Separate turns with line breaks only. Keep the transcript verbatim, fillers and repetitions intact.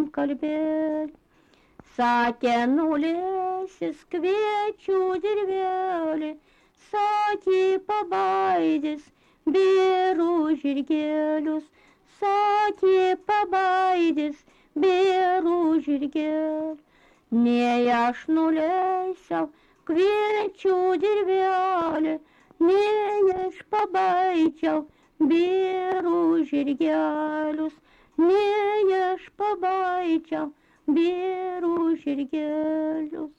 kalbėt. Sakė, nulėsis kviečių dirvelį, sakė, pabaidys bėrų žirgelius, sakė, pabaidys bėrų žirgelius. Nei aš nuleisiau kviečių dirvelį, nei aš pabaidžiau bėrų žirgelius, nei aš pabaidžiau bėrų žirgelius.